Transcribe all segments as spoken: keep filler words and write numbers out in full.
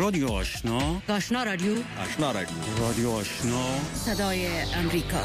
رادیو آشنا، آشنا رادیو، آشنا رادیو، رادیو آشنا، صدای امریکا.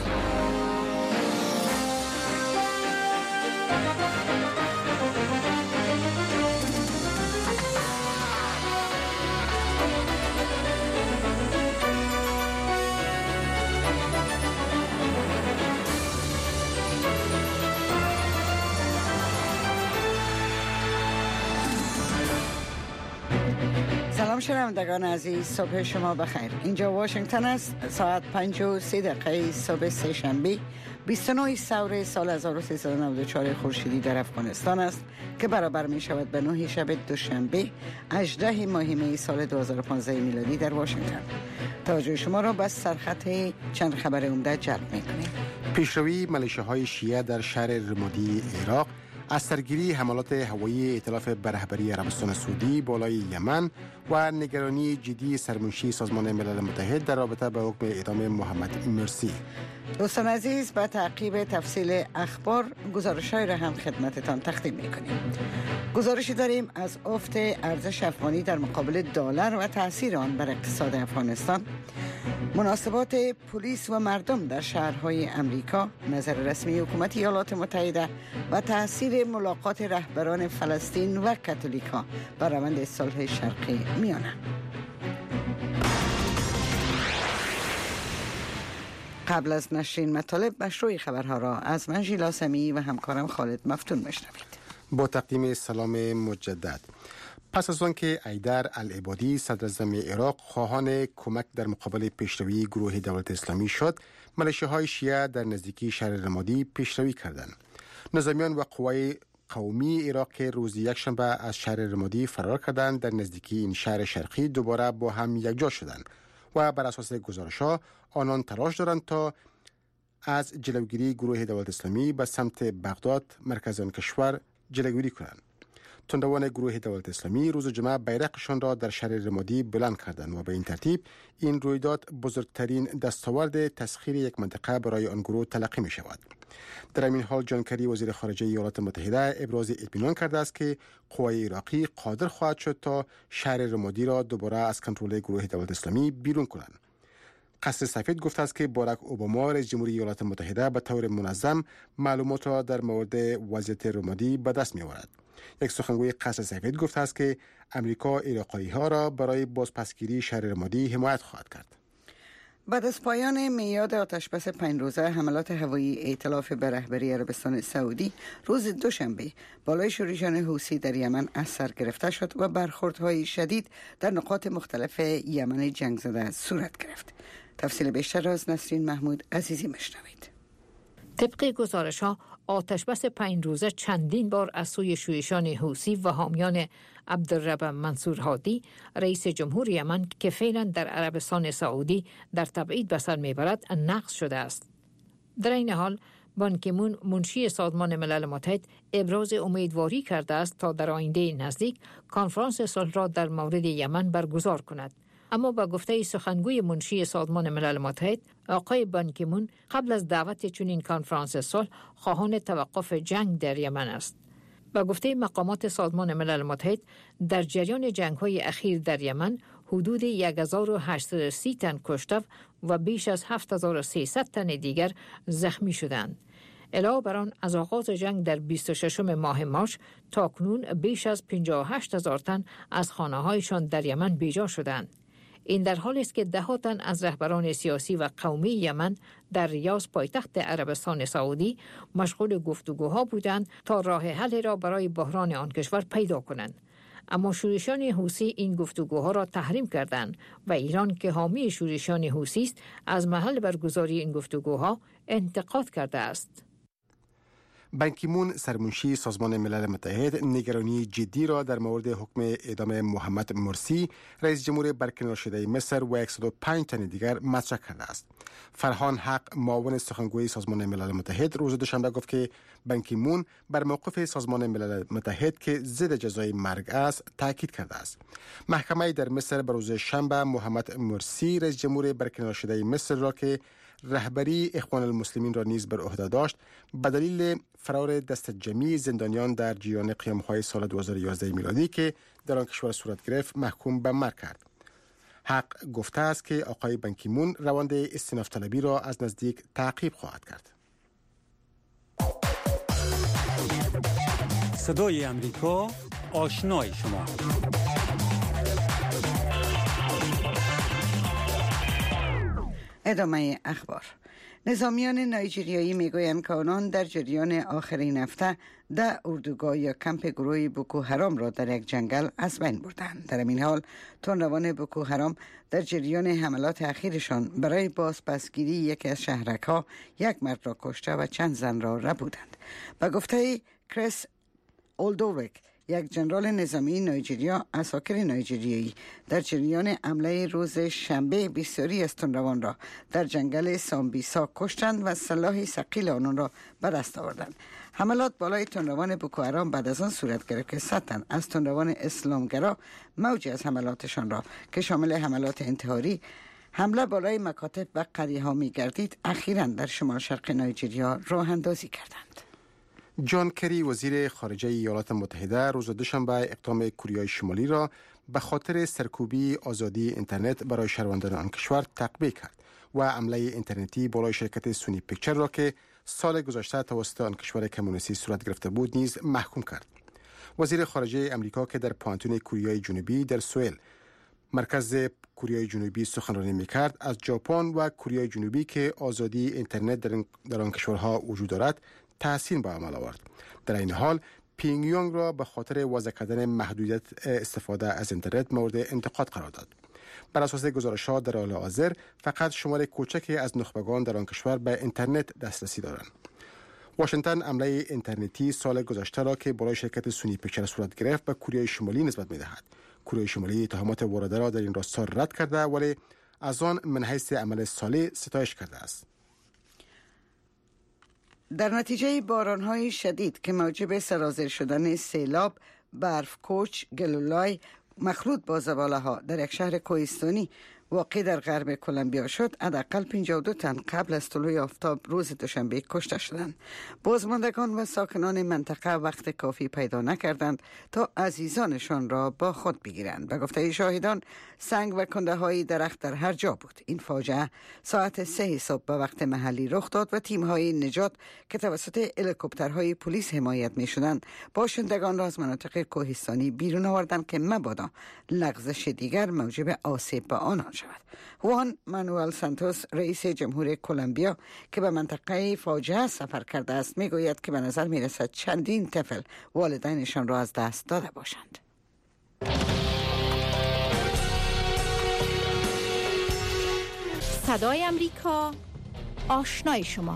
سلام شنوندگان عزیز، صبح شما بخیر. اینجا واشنگتن است. ساعت پنج و سی دقیقه صبح سه شنبه بیست و نه سور سال هزار و سیصد و نود و چهار خورشیدی در افغانستان است که برابر می شود به نه شب دوشنبه هجدهم ماه می سال دو هزار و پانزده میلادی در واشنگتن. توجه شما را به سرخط چند خبر عمده جلب می کنیم. پیشروی ملیشه‌های شیعه در شهر رمادی عراق، از سرگیری حملات هوایی ائتلاف به رهبری عربستان سعودی بالای یمن و نگرانی جدی سرمنشی سازمان ملل متحد در رابطه با حکم اعدام محمد مرسی. دوستان عزیز، به تعقیب تفصیل اخبار گزارش‌های را هم خدمتتان تقدیم می‌کنیم. گزارشی داریم از افت ارزش افغانی در مقابل دلار و تأثیر آن بر اقتصاد افغانستان، مناسبات پلیس و مردم در شهرهای امریکا، نظر رسمی حکومت ایالات متحده و تأثیر ملاقات رهبران فلسطین و کاتولیکا بر روند صلح شرقی میانه. قبل از نشرین مطالب مشروع خبرها را از من ژیلا سمی و همکارم خالد مفتون میشنوید. با تقدیم سلام مجدد. پس از آن که ایدر العبادی صدر اعظم عراق خواهان کمک در مقابل پیشروی گروه دولت اسلامی شد، ملیشه‌های شیعه در نزدیکی شهر رمادی پیشروی کردند. نظامیان و قوای قومی عراق که روز یکشنبه از شهر رمادی فرار کردند، در نزدیکی این شهر شرقی دوباره با هم یکجا شدند و بر اساس گزارش‌ها آنان تلاش دارند تا از جلوگیری گروه دولت اسلامی به سمت بغداد مرکز آن کشور جلوگیری کنند. تندوان گروه دولت اسلامی روز جمعه بیرقشان را در شهر رمادی بلند کردند و به این ترتیب این رویداد بزرگترین دستاورد تسخیر یک منطقه برای آن گروه تلقی می شود. در این حال جان کری وزیر خارجه ایالات متحده ابراز اطمینان کرده است که قوای عراقی قادر خواهد شد تا شهر رمادی را دوباره از کنترل گروه دولت اسلامی بیرون کنند. قصر سفید گفته است که باراک اوباما رئیس جمهوری ایالات متحده به طور منظم معلومات را در مورد وضعیت رمادی به دست می آورد. یک سخنگوی قصر سفید گفته است که امریکا عراقی ها را برای بازپسگیری شهر رمادی حمایت خواهد کرد. بعد از پایان میعاد آتشبس پنج روزه، حملات هوایی ائتلاف به رهبری عربستان سعودی روز دوشنبه بالای شورشیان حوثی در یمن از سر گرفته شد و برخوردهای شدید در نقاط مختلف یمن جنگ زده صورت گرفت. تفصیل بیشتر از نسرین محمود عزیزی مشنوید. طبق گزارش‌ها، آتشبس پنج روزه چندین بار از سوی شورشیان حوثی و حامیان عبدالرب منصور هادی رئیس جمهور یمن که فعلا در عربستان سعودی در تبعید به سر میبرد نقض شده است. در این حال بان کی مون منشی سازمان ملل متحد ابراز امیدواری کرده است تا در آینده نزدیک کنفرانس صلح را در مورد یمن برگزار کند. اما با گفته سخنگوی منشی سازمان ملل متحد آقای بان کی مون قبل از دعوت چنین کنفرانس صلح خواهان توقف جنگ در یمن است. با گفته مقامات سازمان ملل متحد در جریان جنگ‌های اخیر در یمن حدود هزار و هشتصد و سی تن کشته و بیش از هفت هزار و سیصد تن دیگر زخمی شدند. علاوه بر آن از آغاز جنگ در بیست و ششم ماه مارس تا کنون بیش از پنجاه و هشت هزار تن از خانه‌هایشان در یمن بیجا شدند. این در حالی است که ده تن از رهبران سیاسی و قومی یمن در ریاض پایتخت عربستان سعودی مشغول گفتگوها بودند تا راه حل را برای بحران آن کشور پیدا کنند. اما شورشیان حوثی این گفتگوها را تحریم کردند و ایران که حامی شورشیان حوثی است از محل برگزاری این گفتگوها انتقاد کرده است. بان کی مون سرمنشی سازمان ملل متحد نگرانی جدی را در مورد حکم اعدام محمد مرسی رئیس جمهور برکنار شده مصر و صد و پنج تن دیگر مطرح کرده است. فرهان حق معاون سخنگوی سازمان ملل متحد روز دوشنبه گفت که بان کی مون بر موقف سازمان ملل متحد که ضد جزای مرگ است تاکید کرده است. محکمه در مصر بر روز شنبه محمد مرسی رئیس جمهور برکنار شده مصر را که رهبری اخوان المسلمین را نیز بر عهده داشت به دلیل فرار دست جمعی زندانیان در جریان قیام‌های سال دو هزار و یازده میلادی که در آن کشور صورت گرفت محکوم به مرگ کرد. حق گفته است که آقای بان کی مون روند استئناف طلبی را از نزدیک تعقیب خواهد کرد. صدای امریکا، آشنای شما. ادامه اخبار. نظامیان نایجریایی میگویند که آنان در جریان آخرین هفته ده اردوگاه یا کمپ گروه بوکو حرام را در یک جنگل از بین بردند. در این حال تندروان بوکو حرام در جریان حملات اخیرشان برای بازپسگیری یکی از شهرک‌ها یک مرد را کشته و چند زن را ربودند. به گفته کریس اولدوویک، یک جنرال نظامی نایجریا، عساکر نایجریایی در جریان حمله روز شنبه بسیاری از تندروان را در جنگل سامبیسا کشتند و سلاح ثقیل آنان را به دست آوردند. حملات بالای تندروان بوکو حرام بعد از آن صورت گرفت که صد تن از تندروان اسلامگرا موجی از حملاتشان را که شامل حملات انتحاری، حمله بالای مکاتب و قریه ها می گردید، اخیراً در شمال شرق نایجریا راه اندازی کردند. جان کری وزیر خارجه ایالات متحده روز دوشنبه اقدام کره شمالی را به خاطر سرکوبی آزادی اینترنت برای شهروندان آن کشور تقبیح کرد و حمله اینترنتی بالای شرکت سونی پیکچر را که سال گذشته توسط آن کشور کمونیستی صورت گرفته بود نیز محکوم کرد. وزیر خارجه امریکا که در پانتون کره جنوبی در سوئل مرکز کره جنوبی سخنرانی می‌کرد، از ژاپن و کره جنوبی که آزادی اینترنت در آن کشورها وجود دارد تحسین به عمل آورد. در این حال پیونگ یانگ را به خاطر وضع کردن محدودیت استفاده از اینترنت مورد انتقاد قرار داد. بر اساس گزارش‌ها در حال حاضر فقط شمار کوچکی از نخبگان در آن کشور به اینترنت دسترسی دارند. واشنگتن حمله اینترنتی سال گذشته را که بالای شرکت سونی پیکچر صورت گرفت به کره شمالی نسبت می‌دهد. کره شمالی اتهامات وارده را در این راستا رد کرده ولی از آن من حیث عمل صالح ستایش کرده است. در نتیجه باران‌های شدید که موجب سرازیر شدن سیلاب، برف کوچ، گلولای مخلوط با زباله‌ها در یک شهر کوهستانی واقع در غرب کلمبیا شد، حداقل پنجاه و دو تن قبل از طلوع آفتاب روز دوشنبه کشته شدند. بازماندگان و ساکنان منطقه وقت کافی پیدا نکردند تا عزیزانشان را با خود بگیرند. به گفته شاهدان، سنگ و کنده‌های درخت در هر جا بود. این فاجعه ساعت سه صبح به وقت محلی رخ داد و تیم‌های نجات که توسط هلیکوپترهای پلیس حمایت می‌شدند، باشندگان را از مناطق کوهستانی بیرون آوردند که مبادا لغزش دیگر موجب آسیب به آنان شود. خوان مانوئل سانتوس، رئیس جمهور کلمبیا که به منطقه فاجعه سفر کرده است، میگوید که به نظر میرسد چندین طفل والدینشان را از دست داده باشند. صدای امریکا، آشنای شما.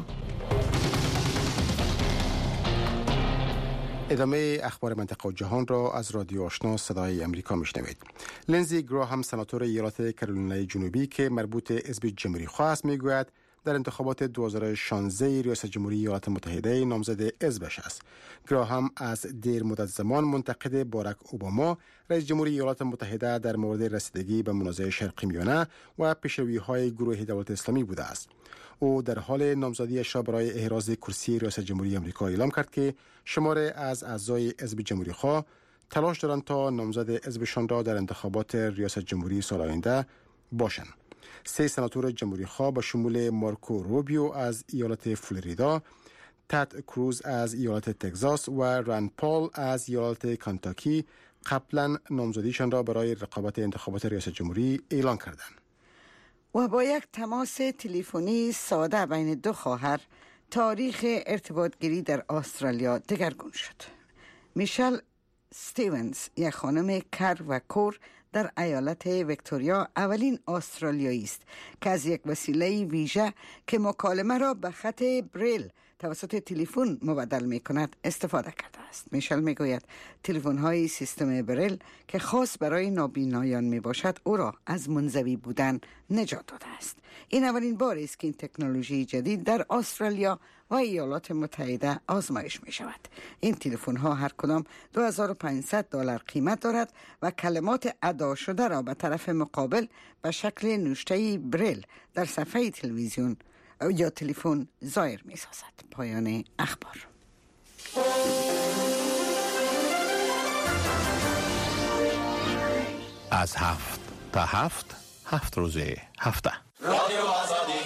ادامه اخبار منطقه و جهان را از رادیو آشنا صدای امریکا میشنوید. لنزی گراهام، سناتور ایالات کرولینای جنوبی که مربوط حزب جمهوری خواه است، میگوید در انتخابات دو هزار و شانزده ریاست جمهوری ایالات متحده نامزد حزبش است. گراهام از دیر مدت زمان منتقد باراک اوباما، رئیس جمهوری ایالات متحده، در مورد رسیدگی به منازعه شرقی میانه و پیشروی‌های گروه دولت اسلامی بوده است. او در حال نامزدیش را برای احراز کرسی ریاست جمهوری آمریکا اعلام کرد که شماره از اعضای حزب جمهوری خواه تلاش دارند تا نامزد حزبشان را در انتخابات ریاست جمهوری سال آینده باشند. سه سناتور جمهوری خواه به شمول مارکو روبیو از ایالت فلوریدا، تد کروز از ایالت تگزاس و رند پال از ایالت کنتاکی قبلا نامزدیشان را برای رقابت انتخابات ریاست جمهوری اعلان کردند. و با یک تماس تلفنی ساده بین دو خواهر، تاریخ ارتباطگیری در استرالیا دگرگون شد. میشل استیونز، یک خانم کر و کور در ایالت ویکتوریا، اولین استرالیایی است که از یک وسیله ویژه که مکالمه را به خط بریل توسط تلفن مبدل می کند استفاده کرده است. میشل می گوید تلفن های سیستم بریل که خاص برای نابینایان می باشد او را از منزوی بودن نجات داده است. این اولین بار است که این تکنولوژی جدید در استرالیا و ایالات متحده آزمایش می شود. این تلفن ها هر کدام دو هزار و پانصد دلار قیمت دارد و کلمات ادا شده را به طرف مقابل به شکل نوشته بریل در صفحه تلویزیون یا تلفن ظاهر می سازد. پایان اخبار. از هفت تا هفت هفت روز هفته. رادیو آزادی.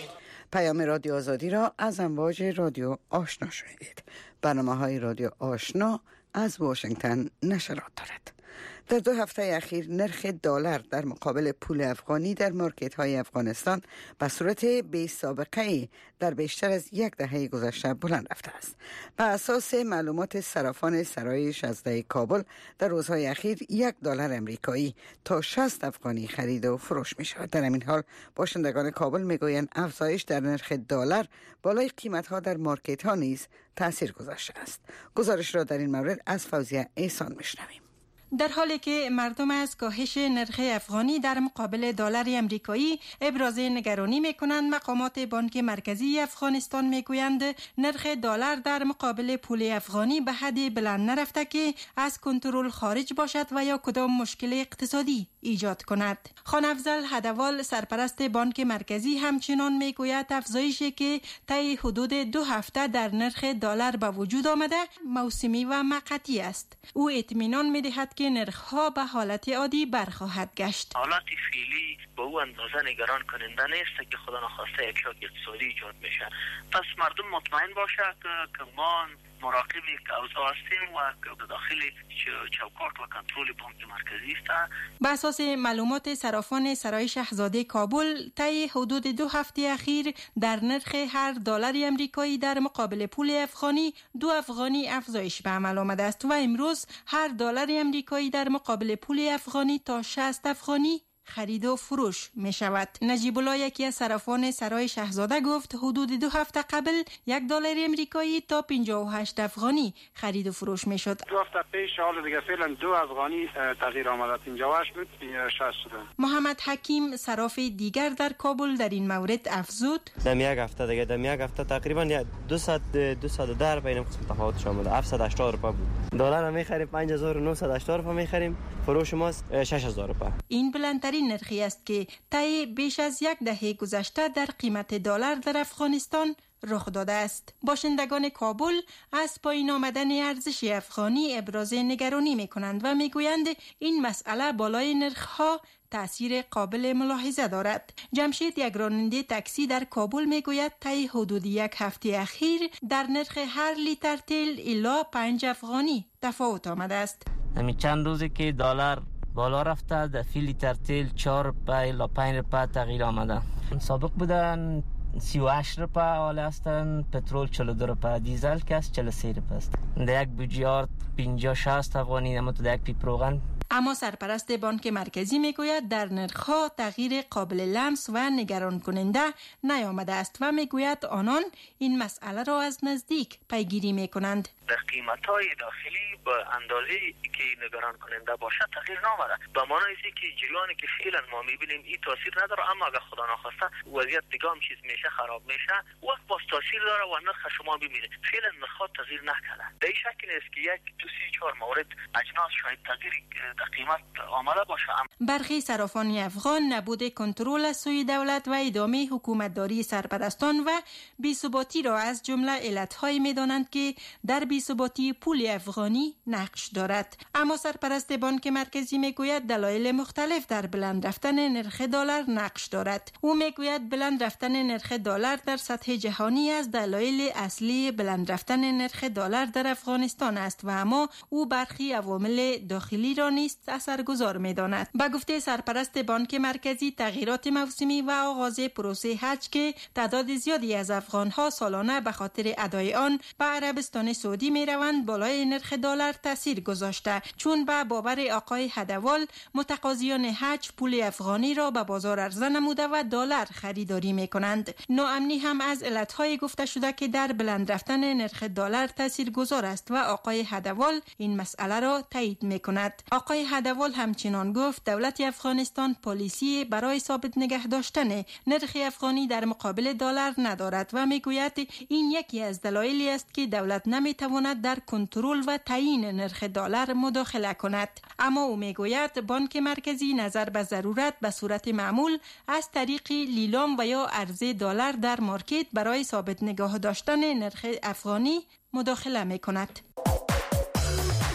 پیام رادیو آزادی را از امواج رادیو آشنا شنیدید. برنامه‌های رادیو آشنا از واشنگتن نشرات دارد. در دو هفته اخیر نرخ دلار در مقابل پول افغانی در مارکت‌های افغانستان به صورت بی سابقه‌ای در بیشتر از یک دهه گذشته بلند رفته است. بر اساس معلومات صرافان سرای شازده کابل در روزهای اخیر یک دلار امریکایی تا شصت افغانی خرید و فروش می شود. در این حال باشندگان کابل می گویند افزایش در نرخ دلار بالای قیمت‌ها در مارکت‌ها نیز تاثیر گذاشته است. گزارش را در این مورد از فوزیه احسان میشنویم. در حالی که مردم از کاهش نرخ افغانی در مقابل دلار امریکایی ابراز نگرانی می‌کنند، مقامات بانک مرکزی افغانستان می‌گویند نرخ دلار در مقابل پول افغانی به حد بلند نرفته که از کنترل خارج باشد و یا کدام مشکل اقتصادی ایجاد کند. خان افضل هدوال سرپرست بانک مرکزی همچنان می‌گوید افزایشی که طی حدود دو هفته در نرخ دلار به وجود آمده موسمی و موقتی است. او اطمینان می‌دهد که نرخ‌ها به حالت عادی برخواهد گشت. حالت فعلی به او اندازه نگران کننده نیست که خدا نخواسته یک شوک اقتصادی ایجاد بشه. پس مردم مطمئن باشه که ما مراقب اوضاع هستیم و داخل چوکات و کنترل بانک مرکزی است. به اساس معلومات صرافان سرای شاهزاده کابل طی حدود دو هفته اخیر در نرخ هر دلار امریکایی در مقابل پول افغانی دو افغانی افزایش به عمل آمده است و امروز هر دلار امریکایی در مقابل پول افغانی تا شصت افغانی خرید و فروش می شود. نجیب الله یکی از صرافان سرای شاهزاده گفت حدود دو هفته قبل یک دلار امریکایی تا پنجاه و هشت افغانی خرید و فروش می شد. دو هفته پیش حالا دیگه فعلا دو افغانی تغییر آمده، پنجاه و هشت بود شصت شد. محمد حکیم صراف دیگر در کابل در این مورد افزود در یک هفته دیگه در یک هفته تقریبا دویست دویست و ده بین قسم تفاوت آمده. هفتصد و هشتاد روپیه بود. دلار می خریم پنج هزار و نهصد و هشتاد روپیه می خریم، فروش ماست شش هزار روپیه. این بلندترین نرخی است که طی بیش از یک دهه گذشته در قیمت دلار در افغانستان رخ داده است. باشندگان کابل از پایین آمدن ارزش افغانی ابراز نگرانی می کنند و می گویند این مسئله بالای نرخ‌ها تأثیر قابل ملاحظه دارد. جمشید یک راننده تاکسی در کابل می گوید طی حدود یک هفته اخیر در نرخ هر لیتر تیل الی پنج افغانی تفاوت آمده است. همین چند روزی که دلار بالا رفته در فی لیتر تیل چهار روپیه الی پنج روپیه تغییر آمده. سابق بودن سی و هشت روپیه حال هستن، پترول چهل و دو روپیه، دیزل که است چهل و سه روپیه است. در یک بوجیارد پنجاه شصت افغانی، اما در یک پیپ روغن. اما سرپرست بانک مرکزی میگوید در نرخ‌ها تغییر قابل لمس و نگران کننده نیامده است و میگوید آنان این مسئله را از نزدیک پیگیری میکنند. در قیمت‌های داخلی به اندازه که نگران کننده باشه تغییر نامده. به معنی است که جریانی که فعلا ما میبینیم این تاثیر نداره، اما اگر خدا نخواسته وضعیت دیگه هم چیز میشه خراب میشه وقت باز تاثیر داره و نرخ شما ببینید فعلا نرخ‌ها تغییر نکرده. در این شکل است که یک دو سه چهار مورد اجناس شاید تغییر در قیمت آمده باشه. برخی صرافان افغان نبود کنترل از سوی دولت و ادامه حکومتداری سرپرستان و بی‌ثباتی را از جمله علت‌هایی می‌دانند که در بی‌ثباتی پول افغانی نقش دارد. اما سرپرست بانک مرکزی میگوید دلایل مختلف در بلند رفتن نرخ دلار نقش دارد. او میگوید بلند رفتن نرخ دلار در سطح جهانی از دلایل اصلی بلند رفتن نرخ دلار در افغانستان است و اما او برخی عوامل داخلی را نیست اثرگذار می‌داند. با گفته سرپرست بانک مرکزی تغییرات موسمی و آغاز پروسه حج که تعداد زیادی از افغان‌ها سالانه به خاطر ادای آن به عربستان سعودی می‌روند بالای نرخ دلار تاثیر گذاشته، چون به باور آقای هدوال متقاضیان حج پول افغانی را به بازار عرضه نموده و دلار خریداری می‌کنند. ناامنی هم از علت‌های گفته شده که در بلند رفتن نرخ دلار تاثیرگذار است و آقای هدوال این مسئله را تایید می‌کند. آقای هدوال همچنان گفت دولت افغانستان پالیسی برای ثابت نگه داشتن نرخ افغانی در مقابل دلار ندارد و میگوید این یکی از دلایلی است که دولت نمیتواند در کنترل و تعیین نرخ دلار مداخله کند. اما او میگوید بانک مرکزی نظر به ضرورت به صورت معمول از طریق لیلام و یا عرضه دلار در مارکت برای ثابت نگاه داشتن نرخ افغانی مداخله میکند.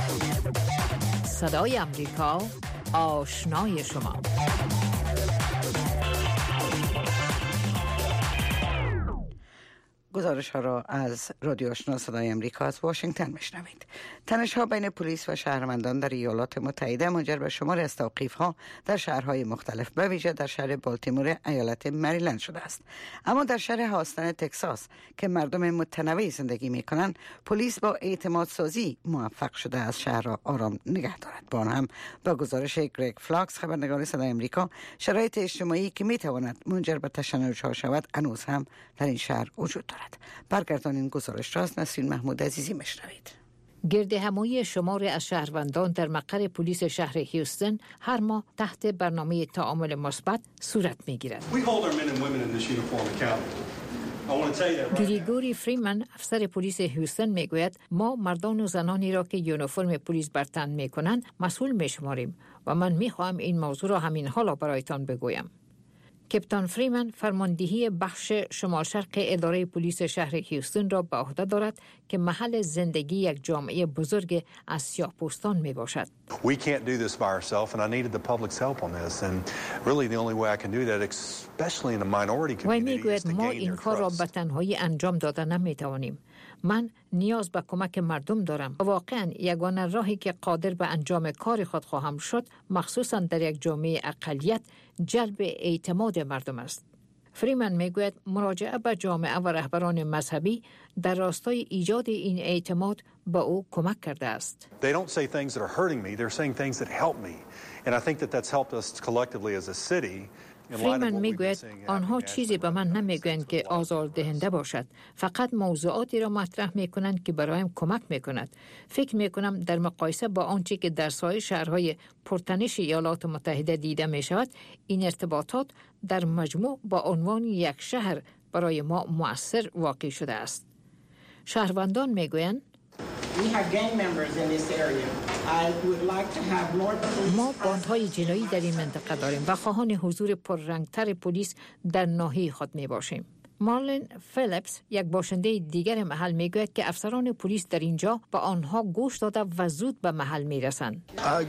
صدای امریکا، آشنای شما. گزارش ها را از رادیو آشنا صدای امریکا از واشنگتن میشنوید. تنش ها بین پلیس و شهروندان در ایالات متحده منجر به شمار از توقیف ها در شهرهای مختلف به ویژه در شهر بالتیمور ایالت مریلند شده است. اما در شهر هاستن تگزاس که مردم متنوعی زندگی می کنند، پلیس با اعتماد سازی موفق شده از شهر را آرام نگه دارد. با آن هم با گزارش گرگ فلاکس خبرنگار صدای امریکا، شرایط اجتماعی که می تواند منجر به تشنج ها شود هنوز هم در این شهر وجود دارد. برگردان این گزارش را از نسرین محمود عزیزی مشنوید. گرد همایی شماری از شهروندان در مقر پلیس شهر هیوستن هر ماه تحت برنامه تعامل مثبت صورت می‌گیرد. گریگوری فریمن افسر پلیس هیوستن میگوید ما مردان و زنانی را که یونیفرم پلیس بر تن میکنند مسئول میشماریم و من میخواهم این موضوع را همین حالا برایتان بگویم. کپتان فریمن فرماندهی بخش شمال شرق اداره پلیس شهر هیوستن را به عهده دارد که محل زندگی یک جامعه بزرگ از سیاه‌پوستان می باشد. We can't do this by ourselves and I needed the public's help on this and really the only way I can do that especially in the minority community is to gain ما این کار را به تنهایی انجام داده نمی توانیم. من نیاز به کمک مردم دارم. واقعا یگانه راهی که قادر به انجام کار خود خواهم شد مخصوصا در یک جامعه اقلیت جلب اعتماد مردم است. فریمن میگوید مراجعه به جامعه و رهبران مذهبی در راستای ایجاد این اعتماد به او کمک کرده است. They don't say things that are hurting me, they're saying things that help me. And I think that that's helped us collectively as a city. فریمن میگوید آنها چیزی به من نمیگویند که آزاردهنده باشد، فقط موضوعاتی را مطرح میکنند که برایم کمک میکند. فکر میکنم در مقایسه با آنچه که در سایر شهرهای پرتنش ایالات متحده دیده میشود، این ارتباطات در مجموع با عنوان یک شهر برای ما مؤثر واقع شده است. شهروندان میگویند ما باندهای جنایی در این منطقه داریم و خواهان حضور پررنگتر پلیس در ناحیه خود می باشیم. مارلین فیلیپس یک باشنده دیگر محل می گوید که افسران پلیس در اینجا به آنها گوش داده و زود به محل می رسند.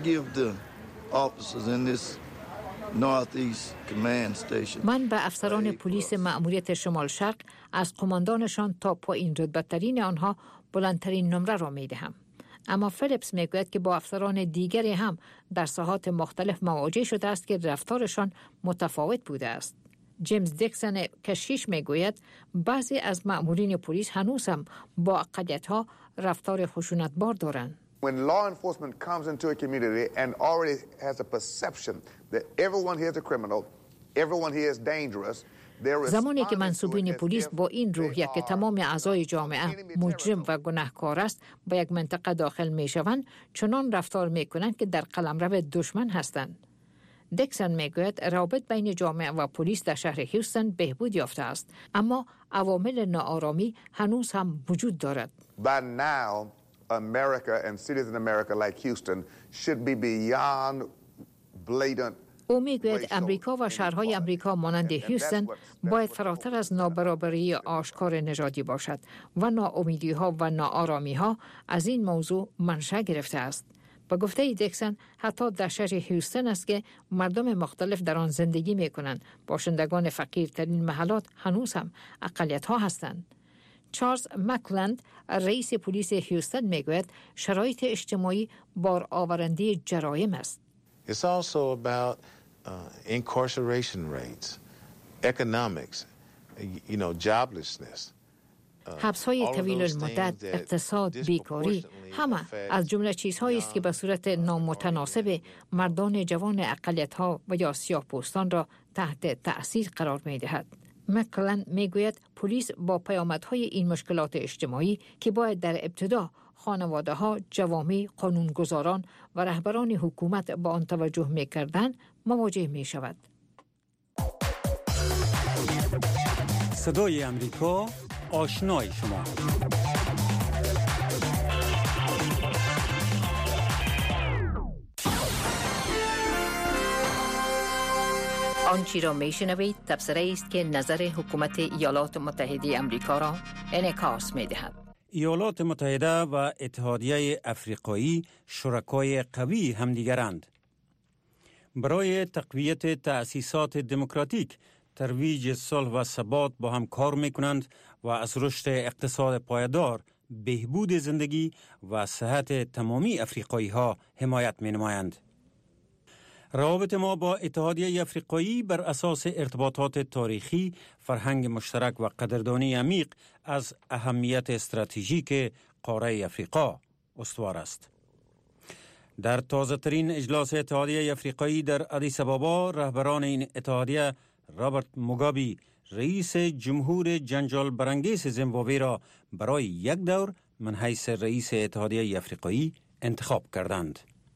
من به افسران پلیس مأموریت شمال شرق از قماندانشان تا پایین رتبه ترین آنها بلندترین نمره را می دهم. اما فیلیپس می گوید که با افسران دیگری هم در ساحات مختلف مواجه شده است که رفتارشان متفاوت بوده است. جیمز دیکسن کشیش می گوید بعضی از مأمورین پلیس هنوز هم با اقلیت‌ها رفتار خشونت‌بار دارند. When law enforcement comes into a community and already has a perception that everyone here is a criminal, everyone here is dangerous. زمانی که منصوبین پلیس با این روحیه که تمام اعضای جامعه مجرم و گناهکار است با یک منطقه داخل می شوند، چنان رفتار می کنند که در قلمرو دشمن هستند. دیکسن می گوید روابط بین جامعه و پلیس در شهر هیوستن بهبود یافته است، اما عوامل ناآرامی هنوز هم وجود دارد. By now, America and cities in America like Houston should be beyond blatant. او میگوید امریکا و شهرهای امریکا مانند هیوستن باید فراتر از نابرابری آشکار نژادی باشد و ناامیدی ها و ناآرامی ها از این موضوع منشأ گرفته است. با گفته دیکسن حتی در شهر هیوستن است که مردم مختلف در آن زندگی می کنند. باشندگان فقیرترین محلات هنوز هم اقلیت ها هستند. چارلز مکلند رئیس پلیس هیوستن میگوید شرایط اجتماعی بار آورنده جرایم است. It's also about uh, incarceration rates, economics, you know, joblessness. حبس‌های طویل المدت، اقتصاد، بیکاری، همه از جمله چیزهایی است که به صورت نامتناسب مردان جوان اقلیت‌ها و یا سیاه‌پوستان را تحت تأثیر قرار می‌دهد. مکلن میگوید پلیس با پیامدهای این مشکلات اجتماعی که باید در ابتدا خانواده ها، جوامع، قانونگذاران و رهبران حکومت با آن توجه می‌کردند مواجه می‌شود. صدای امریکا آشنای شما. آنچه را میشنوید تبصره است که نظر حکومت ایالات متحده امریکا را انعکاس می‌دهد. ایالات متحده و اتحادیه افریقایی شرکای قوی همدیگرند. برای تقویت تأسیسات دموکراتیک، ترویج صلح و ثبات با هم کار می‌کنند و از رشد اقتصاد پایدار، بهبود زندگی و صحت تمامی افریقایی ها حمایت می نمایند. روابط ما با اتحادیه افریقایی بر اساس ارتباطات تاریخی، فرهنگ مشترک و قدردانی عمیق از اهمیت استراتژیک قاره افریقا استوار است. در تازه ترین اجلاس اتحادیه افریقایی در آدیس آبابا، رهبران این اتحادیه رابرت موگابی، رئیس جمهور جنجال برانگیز زیمبابوه را برای یک دور من حیث رئیس اتحادیه افریقایی انتخاب کردند.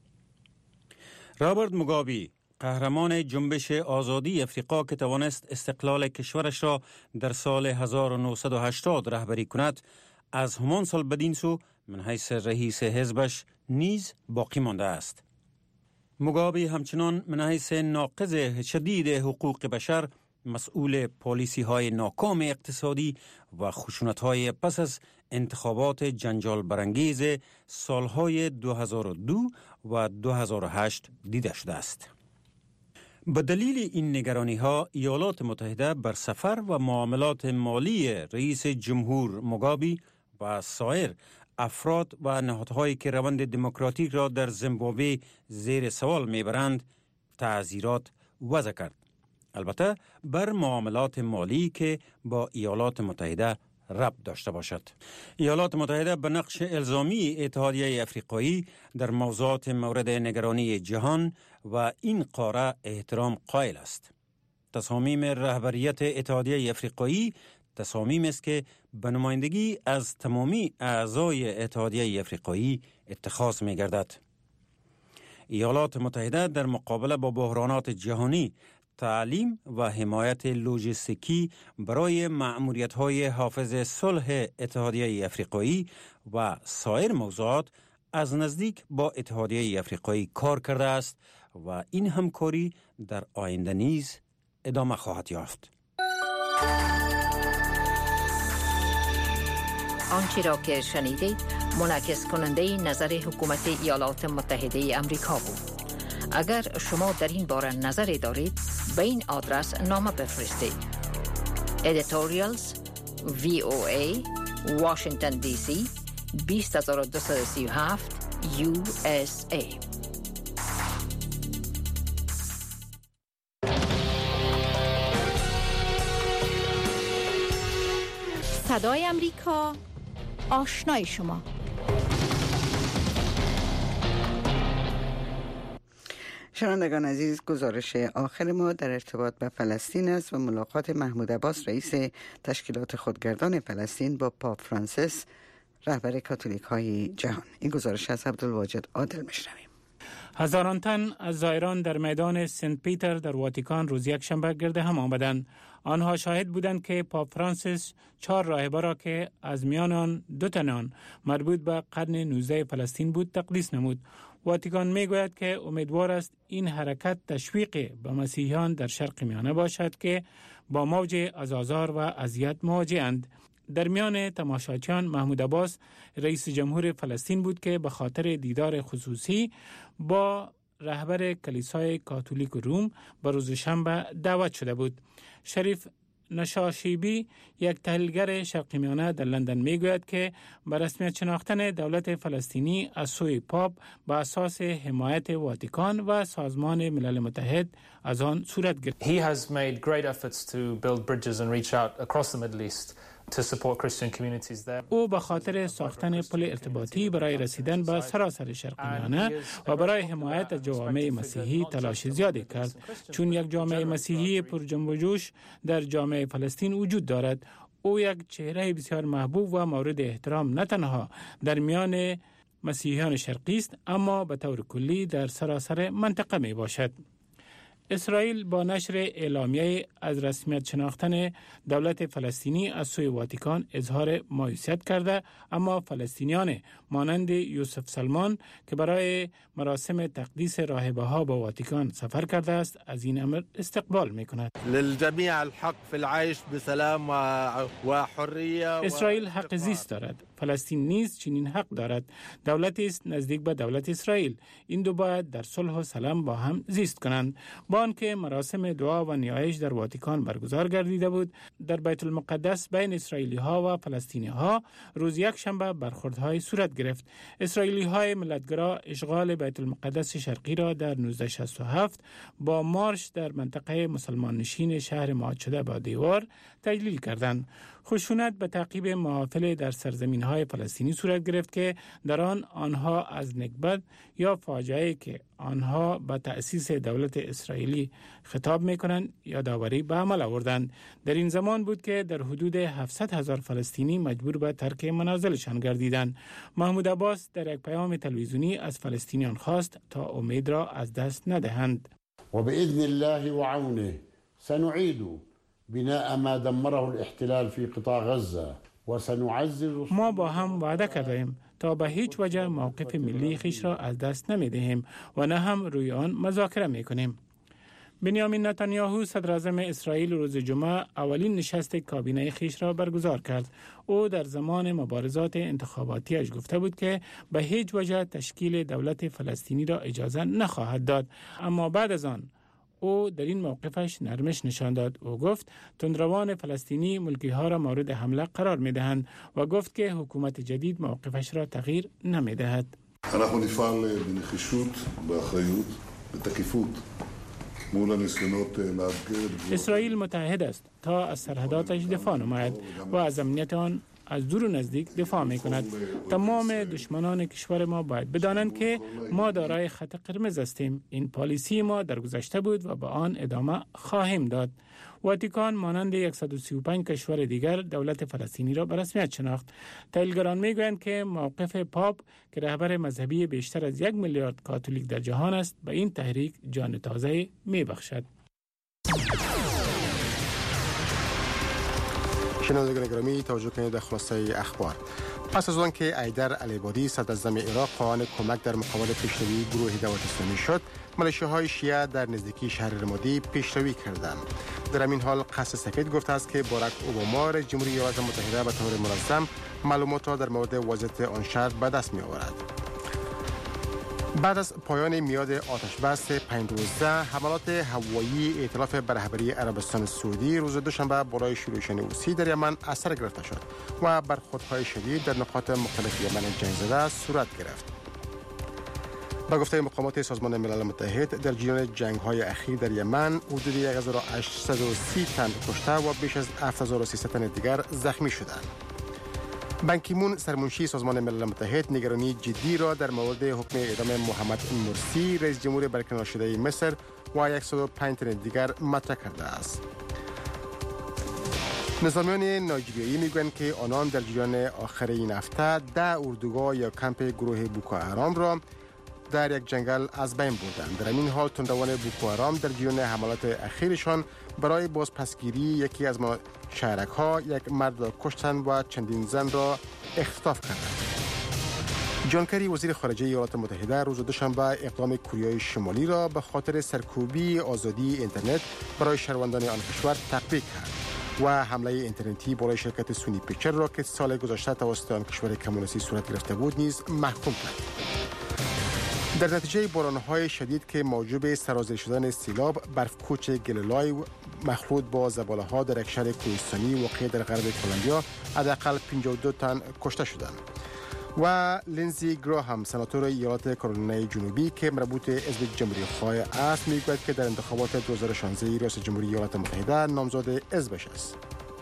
رابرت موگابی، قهرمان جنبش آزادی افریقا که توانست استقلال کشورش را در سال هزار و نهصد و هشتاد رهبری کند، از همان سال بدین سو من حیث رئیس حزبش نیز باقی مانده است. موگابی همچنان من حیث ناقض شدید حقوق بشر، مسئول پالیسی های ناکام اقتصادی و خشونت های پس از انتخابات جنجال برانگیز سالهای دو هزار و دو و دو هزار و هشت دیده شده است. به دلیل این نگرانی ها، ایالات متحده بر سفر و معاملات مالی رئیس جمهور موگابی و سایر افراد و نهادهایی که روند دموکراتیک را در زیمبابوه زیر سوال میبرند تعزیرات وضع کرد. البته بر معاملات مالی که با ایالات متحده ربط داشته باشد. ایالات متحده به نقش الزامی اتحادیه افریقایی در موضوعات مورد نگرانی جهان و این قاره احترام قائل است. تصامیم رهبریت اتحادیه افریقایی تصامیم است که به نمایندگی از تمامی اعضای اتحادیه افریقایی اتخاذ می گردد. ایالات متحده در مقابله با بحرانات جهانی، تعلیم و حمایت لوجستیکی برای مأموریت‌های حافظ صلح اتحادیه افریقایی و سایر موضوعات از نزدیک با اتحادیه افریقایی کار کرده است و این همکاری در آینده نیز ادامه خواهد یافت. آنچه را که شنیدید منعکس کننده نظر حکومت ایالات متحده آمریکا بود. اگر شما در این باره نظری دارید، به این آدرس نامه بفرستید. Editorials وی او ای Washington دی سی بیست هزار و دویست و سی و هفت یو اس ای. صدای امریکا، آشنای شما. شنوندگان عزیز، گزارش آخر ما در ارتباط به فلسطین است و ملاقات محمود عباس رئیس تشکیلات خودگردان فلسطین با پاپ فرانسیس رهبر کاتولیک های جهان. این گزارش از عبدالواجد عادل میشنویم. هزاران تن از زائران در میدان سنت پیتر در واتیکان روز یک شنبه گرد هم آمدند. آنها شاهد بودند که پاپ فرانسیس چهار راهبه را که از میان آن دو تن مربوط به قرن نوزده فلسطین بود تقدیس نمود. واتیکان میگوید که امیدوار است این حرکت تشویق به مسیحیان در شرق میانه باشد که با موج از آزار و اذیت مواجه‌اند. در میان تماشاچیان محمود عباس رئیس جمهور فلسطین بود که به خاطر دیدار خصوصی با رهبر کلیسای کاتولیک روم به روز شنبه دعوت شده بود. شریف نشاشیبی، یک تحلیلگر شرق میانه در لندن میگوید که به رسمیت شناختن دولت فلسطینی از سوی پاپ به اساس حمایت واتیکان و سازمان ملل متحد از آن صورت گرفت. He has made great efforts to build bridges and reach out across the Middle East to support Christian communities there. او به خاطر ساختن پل ارتباطی برای رسیدن به سراسر شرق میانه و برای حمایت از جوامع مسیحی تلاش زیادی کرد، چون یک جامعه مسیحی پر جنب و جوش در جامعه فلسطین وجود دارد. او یک چهره بسیار محبوب و مورد احترام نه تنها در میان مسیحیان شرقی است، اما به طور کلی در سراسر منطقه می باشد. اسرائیل با نشر اعلامیه از رسمیت شناختن دولت فلسطینی از سوی واتیکان اظهار مایوسیت کرده، اما فلسطینیان مانند یوسف سلمان که برای مراسم تقدیس راهبه ها با واتیکان سفر کرده است از این امر استقبال می کند. للجميع الحق في العيش بسلام و حريه. اسرائیل حق زیست دارد. فلسطین نیز چنین حق دارد. دولتی است نزدیک به دولت اسرائیل. این دو باید در صلح و سلام با هم زیست کنند. با آنکه مراسم دعا و نیایش در واتیکان برگزار گردیده بود، در بیت المقدس بین اسرائیلی ها و فلسطینی ها روز یک شنبه برخوردهای صورت گرفت. اسرائیلی های ملتگرا اشغال بیت المقدس شرقی را در نوزده شصت و هفت با مارش در منطقه مسلمان نشین شهر مهاد شده با دیوار تجلیل کردند. خشونت به تعقیب محافل در سرزمین های فلسطینی صورت گرفت که در آن آنها از نکبت یا فاجعه که آنها به تأسیس دولت اسرائیلی خطاب میکنند یادآوری به عمل آوردند. در این زمان بود که در حدود هفتصد هزار فلسطینی مجبور به ترک منازلشان گردیدند. محمود عباس در یک پیام تلویزیونی از فلسطینیان خواست تا امید را از دست ندهند. و باذن الله و عونه سنعید بناء ما دمره الاحتلال في قطاع غزه و سنعزز. ما با هم وعده کردیم تا به هیچ وجه موقف ملی خیش را از دست نمیدهیم و نه هم روی آن مذاکره میکنیم. بنیامین نتانیاهو صدر اعظم اسرائیل روز جمعه اولین نشست کابینه خیش را برگزار کرد. او در زمان مبارزات انتخاباتیش گفته بود که به هیچ وجه تشکیل دولت فلسطینی را اجازه نخواهد داد، اما بعد از آن او در این موقفش نرمش نشان داد. او گفت تندروان فلسطینی ملکی ها را مورد حمله قرار می دهند و گفت که حکومت جدید موقفش را تغییر نمی دهد. אנחנו נפעל בנחישות, באחריות, בתקיפות מול הניסיונות לאתגר. اسرائیل متحد است تا از سرحداتش دفاع نماید و از امنیت آن از دور و نزدیک دفاع می کند. تمام دشمنان کشور ما باید بدانند که ما دارای خط قرمز هستیم. این پالیسی ما در گذشته بود و به آن ادامه خواهیم داد. واتیکان مانند صد و سی و پنج کشور دیگر دولت فلسطینی را به رسمیت شناخت. تحلیلگران می گویند که موقف پاپ که رهبر مذهبی بیشتر از یک میلیارد کاتولیک در جهان است به این تحریک جان تازه می بخشد. شنوندگان گرامی توجه کنید به خلاصه اخبار. پس از آن که ایدر العبادی صدر اعظم عراق خواهان کمک در مقابل پیشروی گروه دولت اسلامی شد، ملیشیاهای شیعه در نزدیکی شهر رمادی پیشروی کردند. در همین حال قصر سفید گفته است که باراک اوباما رئیس جمهوری ایالات متحده به طور منظم معلومات را در مورد وضعیت آن شهر به دست می آورد. بعد از پایان میاد آتش بس پنج روزه، حملات هوایی ائتلاف به رهبری عربستان سعودی روز دوشنبه بالای شورشیان حوثی در یمن اثر گرفته شد و برخوردهای شدید در نقاط مختلف یمن جنگ زده صورت گرفت. با گفته مقامات سازمان ملل متحد در جریان جنگ‌های اخیر در یمن حدود یک هزار و هشتصد و سی تن کشته و بیش از هفت هزار و سیصد تن دیگر زخمی شدند. بان کی مون سرمنشی سازمان ملل متحد نگرانی جدی را در مورد حکم اعدام محمد مرسی رئیس جمهور برکنار شده مصر و صد و پنج تن دیگر مطرح کرده است. نظامیان نایجریایی میگویند که آنان در جریان آخر این هفته ده اردوگاه یا کمپ گروه بوکو حرام را در یک جنگل از بین بردند. در این حال تندروان بوکو حرام در جریان حملات اخیرشان برای بازپسگیری یکی از شهرک‌ها یک مرد را کشتند و چندین زن را اختطاف کردند. جان کری وزیر خارجه ایالات متحده روز دوشنبه اقدام کره شمالی را به خاطر سرکوبی آزادی اینترنت برای شهروندان آن کشور تقویت کرد و حمله اینترنتی برای شرکت سونی پیکچر را که سال گذشته توسط آن کشور کمونیستی صورت گرفته بود نیز محکوم کرد. در نتیجه باران‌های شدید که موجب سرازیر شدن سیلاب، برفکوچ گلولای مخلوط با زباله‌ها در یک شهر کوهستانی واقع در غرب کلمبیا حداقل پنجاه و دو تن کشته شدند. و لینزی گراهام سناتور ایالات کارولینای جنوبی که مربوط حزب جمهوری‌خواه است میگوید که در انتخابات دو هزار و شانزده ریاست جمهوری ایالات متحده نامزد حزبش است.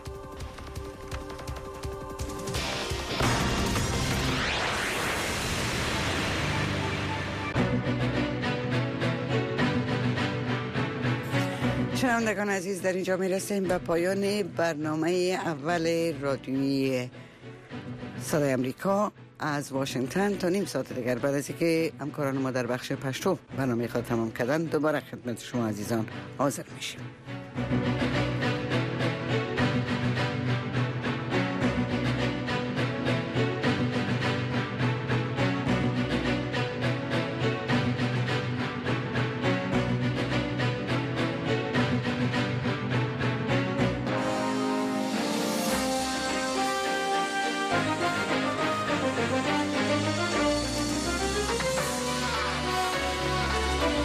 شنوندگان عزیز، در اینجا میرسیم به پایان برنامه اول رادیویی صدای امریکا از واشنگتن. تا نیم ساعت دیگر بعد از اینکه همکاران ما در بخش پشتو برنامه خود تمام کردن دوباره خدمت شما عزیزان حاضر میشیم.